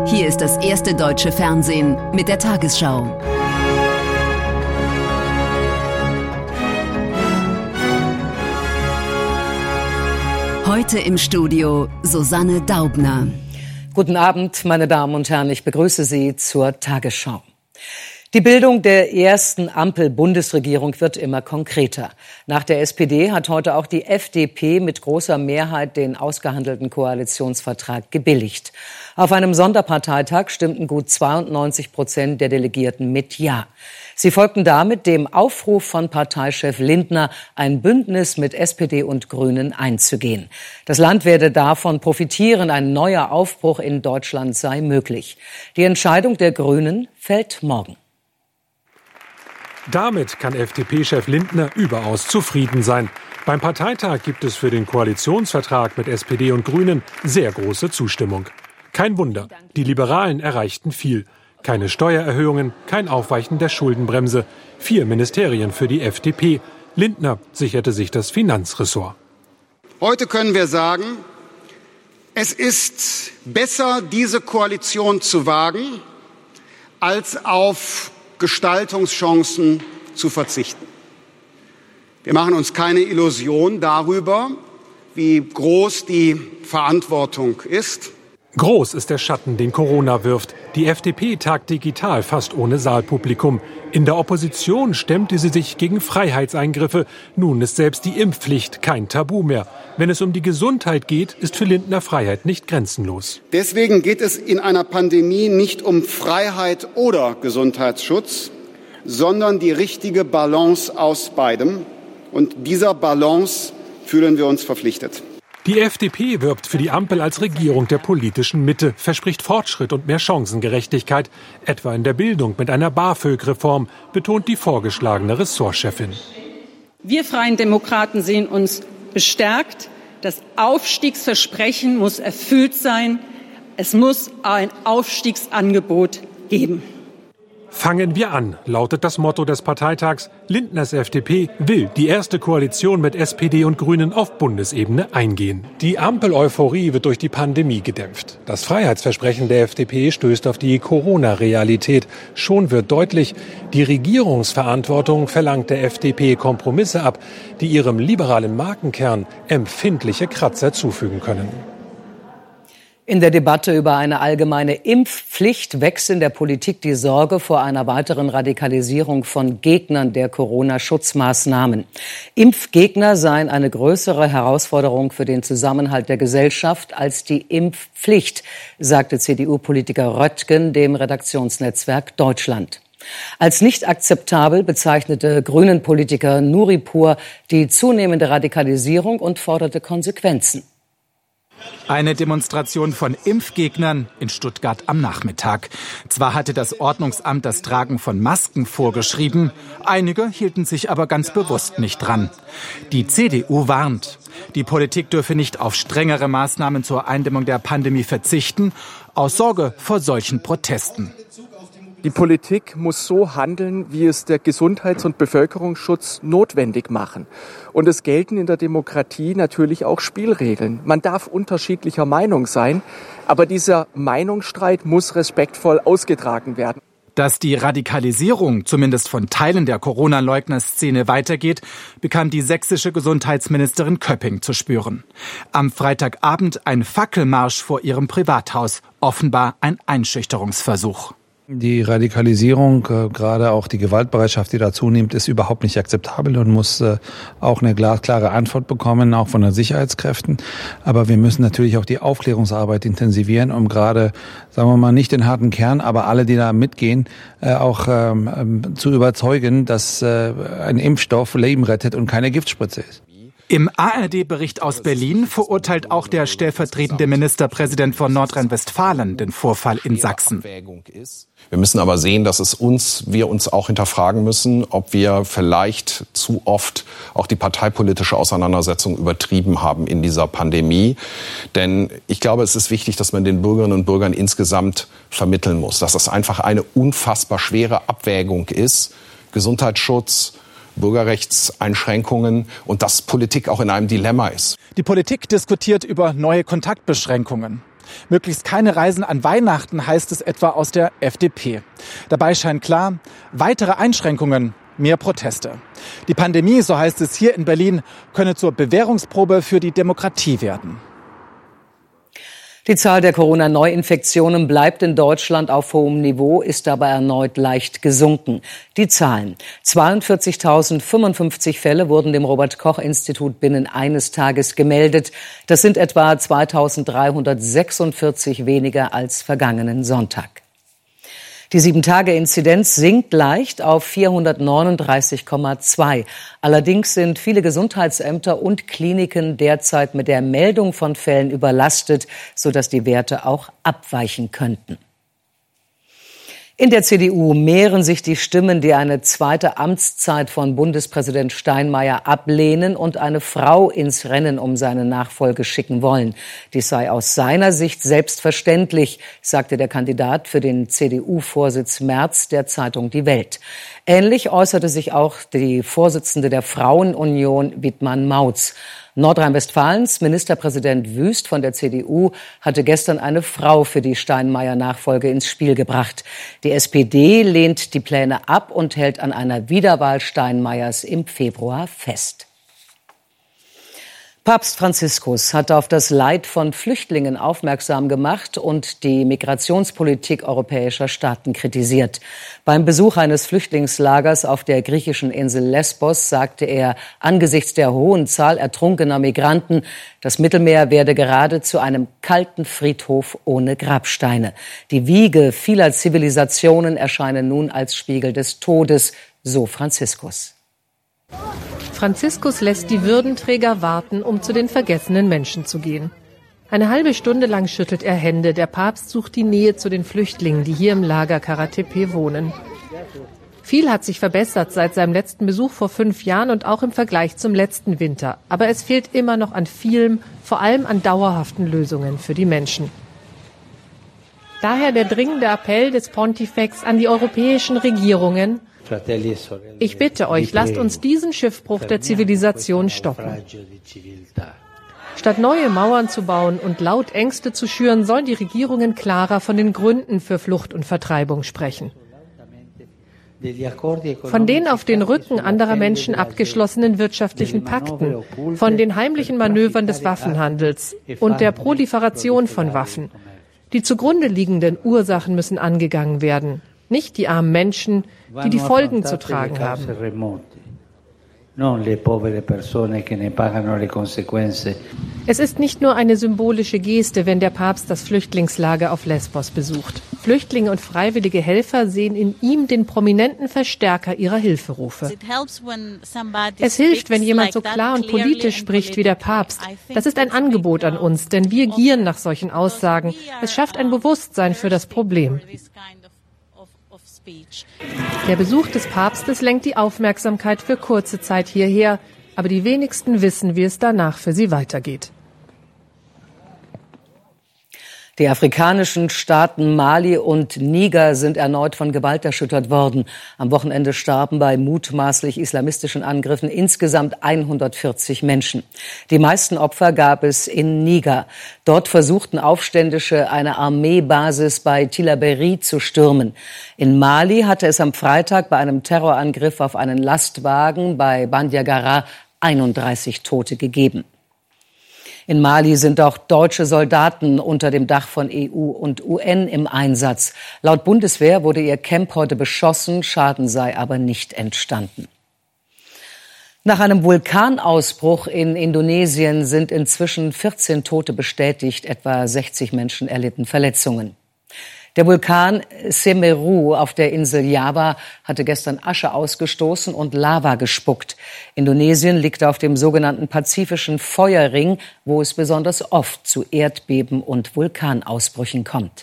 Hier ist das erste deutsche Fernsehen mit der Tagesschau. Heute im Studio Susanne Daubner. Guten Abend, meine Damen und Herren, ich begrüße Sie zur Tagesschau. Die Bildung der ersten Ampel-Bundesregierung wird immer konkreter. Nach der SPD hat heute auch die FDP mit großer Mehrheit den ausgehandelten Koalitionsvertrag gebilligt. Auf einem Sonderparteitag stimmten gut 92% der Delegierten mit Ja. Sie folgten damit dem Aufruf von Parteichef Lindner, ein Bündnis mit SPD und Grünen einzugehen. Das Land werde davon profitieren, ein neuer Aufbruch in Deutschland sei möglich. Die Entscheidung der Grünen fällt morgen. Damit kann FDP-Chef Lindner überaus zufrieden sein. Beim Parteitag gibt es für den Koalitionsvertrag mit SPD und Grünen sehr große Zustimmung. Kein Wunder, die Liberalen erreichten viel. Keine Steuererhöhungen, kein Aufweichen der Schuldenbremse. 4 Ministerien für die FDP. Lindner sicherte sich das Finanzressort. Heute können wir sagen, es ist besser, diese Koalition zu wagen, als auf Gestaltungschancen zu verzichten. Wir machen uns keine Illusion darüber, wie groß die Verantwortung ist. Groß ist der Schatten, den Corona wirft. Die FDP tagt digital, fast ohne Saalpublikum. In der Opposition stemmte sie sich gegen Freiheitseingriffe. Nun ist selbst die Impfpflicht kein Tabu mehr. Wenn es um die Gesundheit geht, ist für Lindner Freiheit nicht grenzenlos. Deswegen geht es in einer Pandemie nicht um Freiheit oder Gesundheitsschutz, sondern die richtige Balance aus beidem. Und dieser Balance fühlen wir uns verpflichtet. Die FDP wirbt für die Ampel als Regierung der politischen Mitte, verspricht Fortschritt und mehr Chancengerechtigkeit, etwa in der Bildung mit einer BAföG-Reform, betont die vorgeschlagene Ressortchefin. Wir Freien Demokraten sehen uns bestärkt. Das Aufstiegsversprechen muss erfüllt sein. Es muss ein Aufstiegsangebot geben. Fangen wir an, lautet das Motto des Parteitags. Lindners FDP will die erste Koalition mit SPD und Grünen auf Bundesebene eingehen. Die Ampel-Euphorie wird durch die Pandemie gedämpft. Das Freiheitsversprechen der FDP stößt auf die Corona-Realität. Schon wird deutlich, die Regierungsverantwortung verlangt der FDP Kompromisse ab, die ihrem liberalen Markenkern empfindliche Kratzer zufügen können. In der Debatte über eine allgemeine Impfpflicht wächst in der Politik die Sorge vor einer weiteren Radikalisierung von Gegnern der Corona-Schutzmaßnahmen. Impfgegner seien eine größere Herausforderung für den Zusammenhalt der Gesellschaft als die Impfpflicht, sagte CDU-Politiker Röttgen dem Redaktionsnetzwerk Deutschland. Als nicht akzeptabel bezeichnete Grünen-Politiker Nuripur die zunehmende Radikalisierung und forderte Konsequenzen. Eine Demonstration von Impfgegnern in Stuttgart am Nachmittag. Zwar hatte das Ordnungsamt das Tragen von Masken vorgeschrieben, einige hielten sich aber ganz bewusst nicht dran. Die CDU warnt, die Politik dürfe nicht auf strengere Maßnahmen zur Eindämmung der Pandemie verzichten, aus Sorge vor solchen Protesten. Die Politik muss so handeln, wie es der Gesundheits- und Bevölkerungsschutz notwendig machen. Und es gelten in der Demokratie natürlich auch Spielregeln. Man darf unterschiedlicher Meinung sein, aber dieser Meinungsstreit muss respektvoll ausgetragen werden. Dass die Radikalisierung zumindest von Teilen der Corona-Leugner-Szene weitergeht, bekam die sächsische Gesundheitsministerin Köpping zu spüren. Am Freitagabend ein Fackelmarsch vor ihrem Privathaus, offenbar ein Einschüchterungsversuch. Die Radikalisierung, gerade auch die Gewaltbereitschaft, die da zunimmt, ist überhaupt nicht akzeptabel und muss auch eine klare Antwort bekommen, auch von den Sicherheitskräften. Aber wir müssen natürlich auch die Aufklärungsarbeit intensivieren, um gerade, sagen wir mal, nicht den harten Kern, aber alle, die da mitgehen, auch zu überzeugen, dass ein Impfstoff Leben rettet und keine Giftspritze ist. Im ARD-Bericht aus Berlin verurteilt auch der stellvertretende Ministerpräsident von Nordrhein-Westfalen den Vorfall in Sachsen. Wir müssen aber sehen, dass wir uns auch hinterfragen müssen, ob wir vielleicht zu oft auch die parteipolitische Auseinandersetzung übertrieben haben in dieser Pandemie. Denn ich glaube, es ist wichtig, dass man den Bürgerinnen und Bürgern insgesamt vermitteln muss, dass das einfach eine unfassbar schwere Abwägung ist. Gesundheitsschutz, Bürgerrechtseinschränkungen und dass Politik auch in einem Dilemma ist. Die Politik diskutiert über neue Kontaktbeschränkungen. Möglichst keine Reisen an Weihnachten, heißt es etwa aus der FDP. Dabei scheint klar, weitere Einschränkungen, mehr Proteste. Die Pandemie, so heißt es hier in Berlin, könne zur Bewährungsprobe für die Demokratie werden. Die Zahl der Corona-Neuinfektionen bleibt in Deutschland auf hohem Niveau, ist dabei erneut leicht gesunken. Die Zahlen: 42.055 Fälle wurden dem Robert-Koch-Institut binnen eines Tages gemeldet. Das sind etwa 2.346 weniger als vergangenen Sonntag. Die 7-Tage-Inzidenz sinkt leicht auf 439,2. Allerdings sind viele Gesundheitsämter und Kliniken derzeit mit der Meldung von Fällen überlastet, sodass die Werte auch abweichen könnten. In der CDU mehren sich die Stimmen, die eine zweite Amtszeit von Bundespräsident Steinmeier ablehnen und eine Frau ins Rennen um seine Nachfolge schicken wollen. Dies sei aus seiner Sicht selbstverständlich, sagte der Kandidat für den CDU-Vorsitz Merz der Zeitung Die Welt. Ähnlich äußerte sich auch die Vorsitzende der Frauenunion, Wittmann Mautz. Nordrhein-Westfalens Ministerpräsident Wüst von der CDU hatte gestern eine Frau für die Steinmeier-Nachfolge ins Spiel gebracht. Die SPD lehnt die Pläne ab und hält an einer Wiederwahl Steinmeiers im Februar fest. Papst Franziskus hat auf das Leid von Flüchtlingen aufmerksam gemacht und die Migrationspolitik europäischer Staaten kritisiert. Beim Besuch eines Flüchtlingslagers auf der griechischen Insel Lesbos sagte er, angesichts der hohen Zahl ertrunkener Migranten, das Mittelmeer werde gerade zu einem kalten Friedhof ohne Grabsteine. Die Wiege vieler Zivilisationen erscheine nun als Spiegel des Todes, so Franziskus. Franziskus lässt die Würdenträger warten, um zu den vergessenen Menschen zu gehen. Eine halbe Stunde lang schüttelt er Hände. Der Papst sucht die Nähe zu den Flüchtlingen, die hier im Lager Kara-Tepe wohnen. Viel hat sich verbessert seit seinem letzten Besuch vor 5 Jahren und auch im Vergleich zum letzten Winter. Aber es fehlt immer noch an vielem, vor allem an dauerhaften Lösungen für die Menschen. Daher der dringende Appell des Pontifex an die europäischen Regierungen: Ich bitte euch, lasst uns diesen Schiffbruch der Zivilisation stoppen. Statt neue Mauern zu bauen und laut Ängste zu schüren, sollen die Regierungen klarer von den Gründen für Flucht und Vertreibung sprechen. Von den auf den Rücken anderer Menschen abgeschlossenen wirtschaftlichen Pakten, von den heimlichen Manövern des Waffenhandels und der Proliferation von Waffen. Die zugrunde liegenden Ursachen müssen angegangen werden. Nicht die armen Menschen, die die Folgen zu tragen haben. Es ist nicht nur eine symbolische Geste, wenn der Papst das Flüchtlingslager auf Lesbos besucht. Flüchtlinge und freiwillige Helfer sehen in ihm den prominenten Verstärker ihrer Hilferufe. Es hilft, wenn jemand so klar und politisch spricht wie der Papst. Das ist ein Angebot an uns, denn wir gieren nach solchen Aussagen. Es schafft ein Bewusstsein für das Problem. Der Besuch des Papstes lenkt die Aufmerksamkeit für kurze Zeit hierher, aber die wenigsten wissen, wie es danach für sie weitergeht. Die afrikanischen Staaten Mali und Niger sind erneut von Gewalt erschüttert worden. Am Wochenende starben bei mutmaßlich islamistischen Angriffen insgesamt 140 Menschen. Die meisten Opfer gab es in Niger. Dort versuchten Aufständische, eine Armeebasis bei Tillabéri zu stürmen. In Mali hatte es am Freitag bei einem Terrorangriff auf einen Lastwagen bei Bandiagara 31 Tote gegeben. In Mali sind auch deutsche Soldaten unter dem Dach von EU und UN im Einsatz. Laut Bundeswehr wurde ihr Camp heute beschossen, Schaden sei aber nicht entstanden. Nach einem Vulkanausbruch in Indonesien sind inzwischen 14 Tote bestätigt, etwa 60 Menschen erlitten Verletzungen. Der Vulkan Semeru auf der Insel Java hatte gestern Asche ausgestoßen und Lava gespuckt. Indonesien liegt auf dem sogenannten Pazifischen Feuerring, wo es besonders oft zu Erdbeben und Vulkanausbrüchen kommt.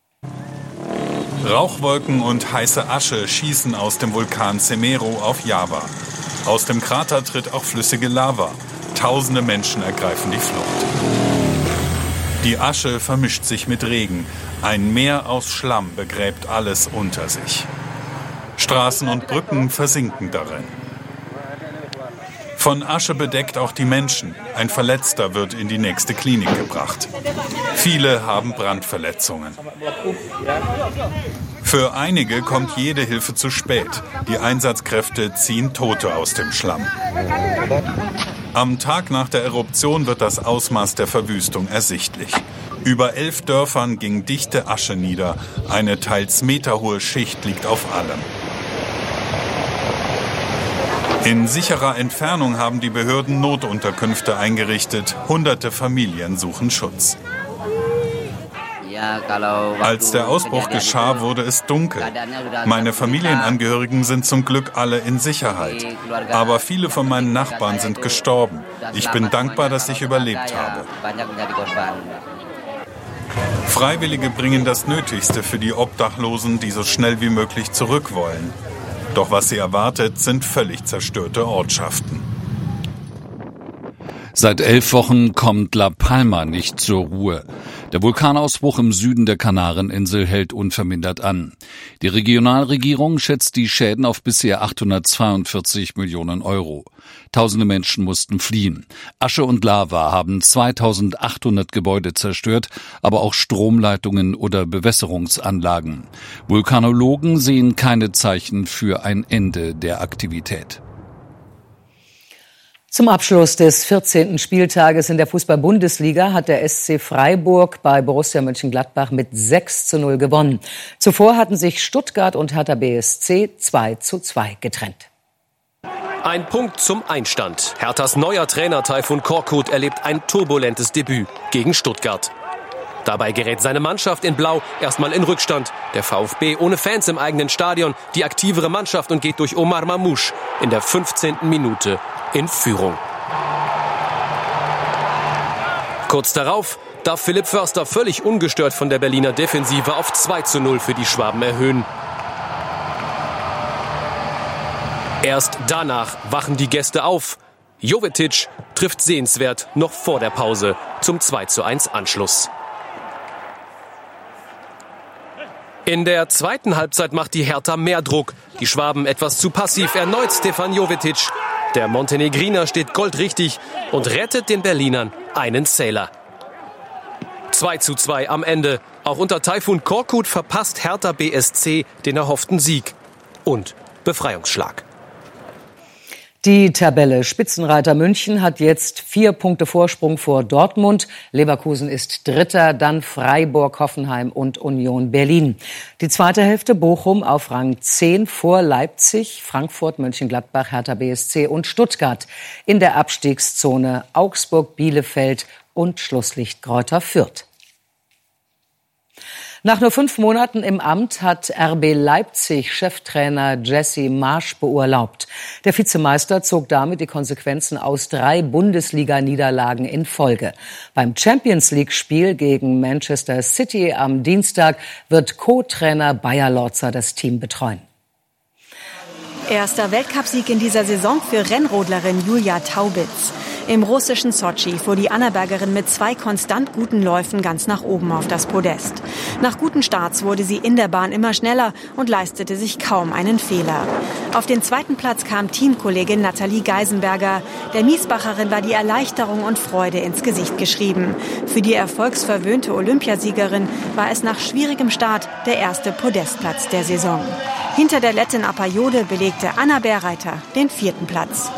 Rauchwolken und heiße Asche schießen aus dem Vulkan Semeru auf Java. Aus dem Krater tritt auch flüssige Lava. Tausende Menschen ergreifen die Flucht. Die Asche vermischt sich mit Regen. Ein Meer aus Schlamm begräbt alles unter sich. Straßen und Brücken versinken darin. Von Asche bedeckt auch die Menschen. Ein Verletzter wird in die nächste Klinik gebracht. Viele haben Brandverletzungen. Für einige kommt jede Hilfe zu spät. Die Einsatzkräfte ziehen Tote aus dem Schlamm. Am Tag nach der Eruption wird das Ausmaß der Verwüstung ersichtlich. Über 11 Dörfern ging dichte Asche nieder. Eine teils meterhohe Schicht liegt auf allem. In sicherer Entfernung haben die Behörden Notunterkünfte eingerichtet. Hunderte Familien suchen Schutz. Als der Ausbruch geschah, wurde es dunkel. Meine Familienangehörigen sind zum Glück alle in Sicherheit. Aber viele von meinen Nachbarn sind gestorben. Ich bin dankbar, dass ich überlebt habe. Freiwillige bringen das Nötigste für die Obdachlosen, die so schnell wie möglich zurück wollen. Doch was sie erwartet, sind völlig zerstörte Ortschaften. Seit 11 Wochen kommt La Palma nicht zur Ruhe. Der Vulkanausbruch im Süden der Kanareninsel hält unvermindert an. Die Regionalregierung schätzt die Schäden auf bisher 842 Millionen Euro. Tausende Menschen mussten fliehen. Asche und Lava haben 2800 Gebäude zerstört, aber auch Stromleitungen oder Bewässerungsanlagen. Vulkanologen sehen keine Zeichen für ein Ende der Aktivität. Zum Abschluss des 14. Spieltages in der Fußball-Bundesliga hat der SC Freiburg bei Borussia Mönchengladbach mit 6:0 gewonnen. Zuvor hatten sich Stuttgart und Hertha BSC 2:2 getrennt. Ein Punkt zum Einstand. Herthas neuer Trainer Tayfun Korkut erlebt ein turbulentes Debüt gegen Stuttgart. Dabei gerät seine Mannschaft in Blau erstmal in Rückstand. Der VfB ohne Fans im eigenen Stadion, die aktivere Mannschaft und geht durch Omar Mamouche in der 15. Minute in Führung. Kurz darauf darf Philipp Förster völlig ungestört von der Berliner Defensive auf 2:0 für die Schwaben erhöhen. Erst danach wachen die Gäste auf. Jovetic trifft sehenswert noch vor der Pause zum 2:1 Anschluss. In der zweiten Halbzeit macht die Hertha mehr Druck. Die Schwaben etwas zu passiv. Erneut Stefan Jovetic. Der Montenegriner steht goldrichtig und rettet den Berlinern einen Zähler. 2:2 am Ende. Auch unter Tayfun Korkut verpasst Hertha BSC den erhofften Sieg und Befreiungsschlag. Die Tabelle: Spitzenreiter München hat jetzt 4 Punkte Vorsprung vor Dortmund. Leverkusen ist Dritter, dann Freiburg, Hoffenheim und Union Berlin. Die zweite Hälfte: Bochum auf Rang 10 vor Leipzig, Frankfurt, Mönchengladbach, Hertha BSC und Stuttgart. In der Abstiegszone Augsburg, Bielefeld und Schlusslicht Greuther Fürth. Nach nur 5 Monaten im Amt hat RB Leipzig Cheftrainer Jesse Marsch beurlaubt. Der Vizemeister zog damit die Konsequenzen aus 3 Bundesliga-Niederlagen in Folge. Beim Champions-League-Spiel gegen Manchester City am Dienstag wird Co-Trainer Bayer Lorzer das Team betreuen. Erster Weltcupsieg in dieser Saison für Rennrodlerin Julia Taubitz. Im russischen Sotschi fuhr die Annabergerin mit 2 konstant guten Läufen ganz nach oben auf das Podest. Nach guten Starts wurde sie in der Bahn immer schneller und leistete sich kaum einen Fehler. Auf den zweiten Platz kam Teamkollegin Nathalie Geisenberger. Der Miesbacherin war die Erleichterung und Freude ins Gesicht geschrieben. Für die erfolgsverwöhnte Olympiasiegerin war es nach schwierigem Start der erste Podestplatz der Saison. Hinter der Lettin Apayode belegte Anna Bärreiter den 4. Platz.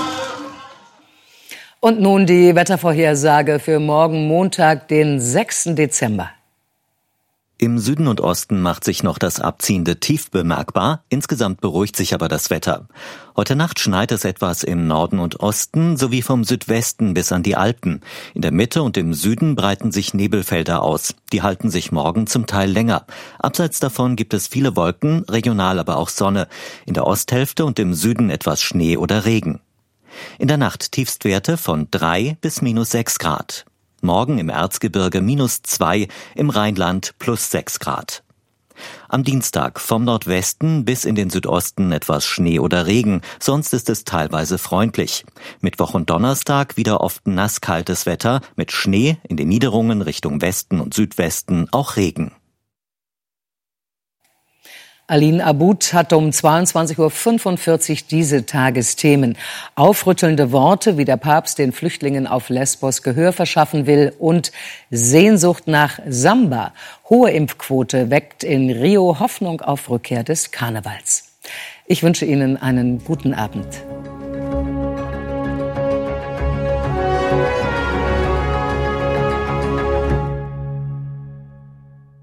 Und nun die Wettervorhersage für morgen Montag, den 6. Dezember. Im Süden und Osten macht sich noch das abziehende Tief bemerkbar. Insgesamt beruhigt sich aber das Wetter. Heute Nacht schneit es etwas im Norden und Osten sowie vom Südwesten bis an die Alpen. In der Mitte und im Süden breiten sich Nebelfelder aus. Die halten sich morgen zum Teil länger. Abseits davon gibt es viele Wolken, regional aber auch Sonne. In der Osthälfte und im Süden etwas Schnee oder Regen. In der Nacht Tiefstwerte von 3 bis -6 Grad. Morgen im Erzgebirge -2, im Rheinland +6 Grad. Am Dienstag vom Nordwesten bis in den Südosten etwas Schnee oder Regen, sonst ist es teilweise freundlich. Mittwoch und Donnerstag wieder oft nasskaltes Wetter mit Schnee, in den Niederungen Richtung Westen und Südwesten auch Regen. Aline Abud hat um 22.45 Uhr diese Tagesthemen. Aufrüttelnde Worte, wie der Papst den Flüchtlingen auf Lesbos Gehör verschaffen will, und Sehnsucht nach Samba. Hohe Impfquote weckt in Rio Hoffnung auf Rückkehr des Karnevals. Ich wünsche Ihnen einen guten Abend.